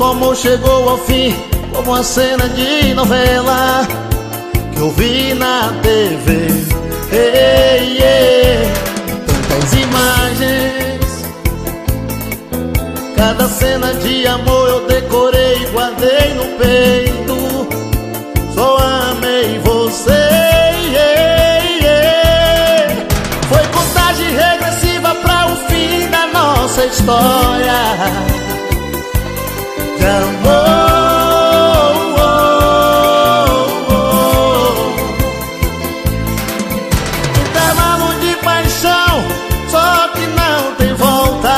Nosso amor chegou ao fim, como uma cena de novela que eu vi na TV. Ei, ei, tantas imagens, cada cena de amor eu decorei e guardei no peito. Só amei você. Ei, ei. Foi contagem regressiva para o fim da nossa história de amor. Intervalo de paixão, só que não tem volta.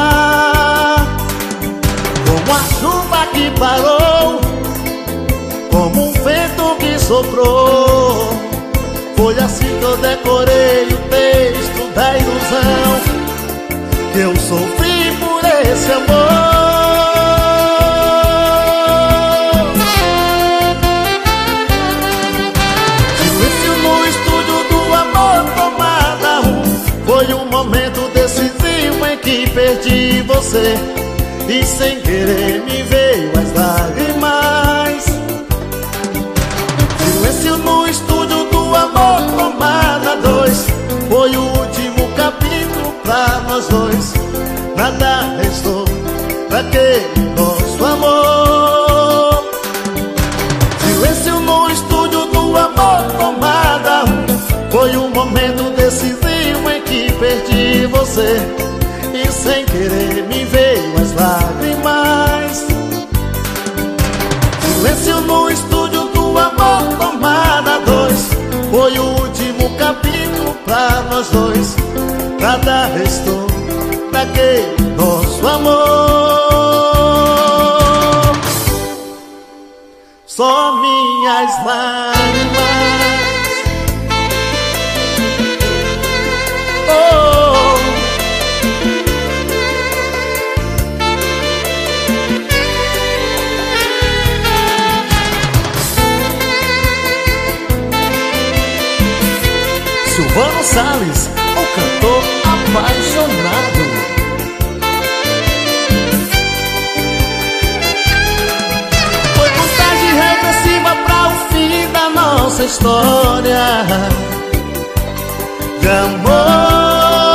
Como a chuva que parou, como um vento que soprou. Foi assim que eu decorei o texto da ilusão que eu sofri por esse amor. Silêncio no estúdio do amor, tomada 1. Foi um momento decisivo em que perdi você e sem querer me veio as lágrimas. Silêncio no estúdio do amor, tomada 2. Foi o último capítulo pra nós dois. Nada restou daquele nosso amor. Silêncio no estúdio do amor, tomada 1. Foi um momento decisivo em que perdi você e sem querer me veio as lágrimas. Silêncio no estúdio do amor, tomada 2. Foi o último capítulo pra nós dois. Nada restou daquele nosso amor. Só minhas lágrimas. Oh. Silvano Salles, o cantor apaixonado. Foi contagem regressiva para o fim da nossa história de amor.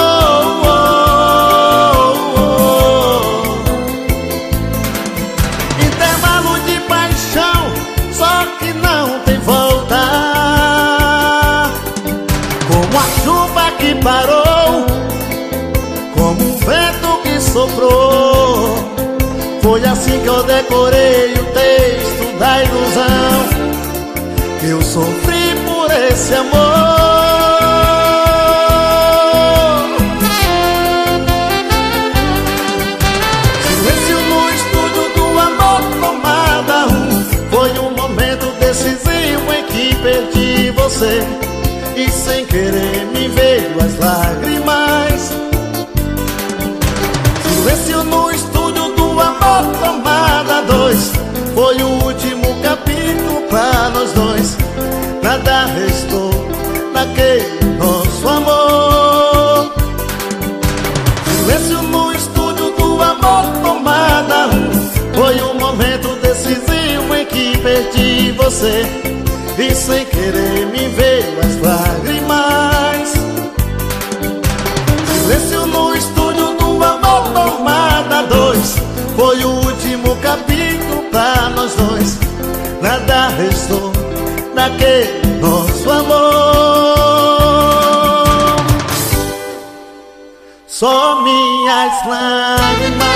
Intervalo de paixão, só que não tem volta. Como a chuva que parou, como um vento que soprou. Foi assim que eu decorei o texto da ilusão que eu sofri por esse amor. Silêncio no estúdio do amor, tomada 1. Foi um momento decisivo em que perdi você e sem querer me veio as lágrimas. Silêncio no estúdio do amor, tomada 2. Foi o último capítulo pra nós dois. Nada restou daquele nosso amor. Silêncio no estúdio do amor, tomada 1. Foi um momento decisivo em que perdi você e sem querer me veio as lágrimas. Silêncio no estúdio do amor, tomada 2. Foi o último capítulo pra nós dois. Nada restou daquele nosso amor. Só minhas lágrimas.